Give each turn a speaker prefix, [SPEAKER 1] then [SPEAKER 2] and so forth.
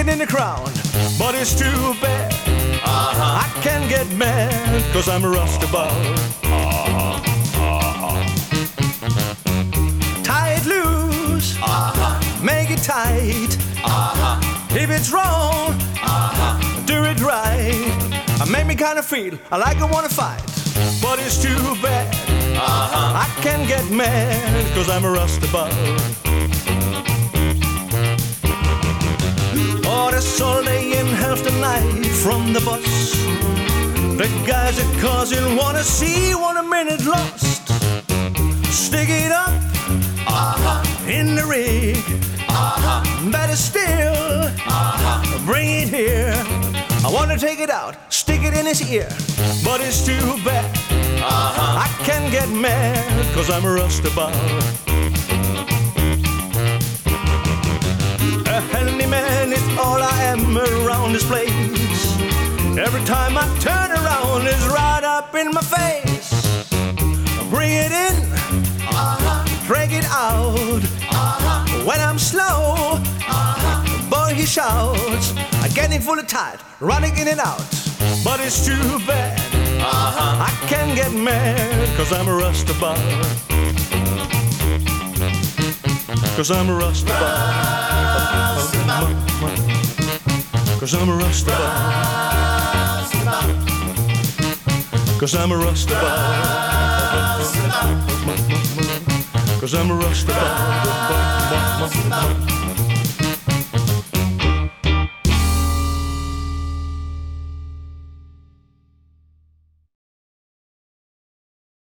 [SPEAKER 1] in the crowd, but it's too bad. I can't get mad, cause I'm a rustabout. Tie it loose, make it tight. If it's wrong, do it right. Make me kinda feel like I wanna fight, but it's too bad. I can't get mad, cause I'm a rustabout. Oh, that's all day and half the night from the bus. The guys at Cousin wanna see 1 minute lost. Stick it up in the rig. Better still, bring it here. I wanna take it out, stick it in his ear, but it's too bad. I can't get mad, cause I'm a rustabout. A handyman is all I am around this place. Every time I turn around, it's right up in my face. Bring it in, drag it out. When I'm slow, boy he shouts, getting full of tight, running in and out. But it's too bad, I can't get mad, cause I'm a rustabout. Cause I'm a rustabout. Cause I'm a rustabout. Cause I'm a rustabout. Cause I'm a rustabout.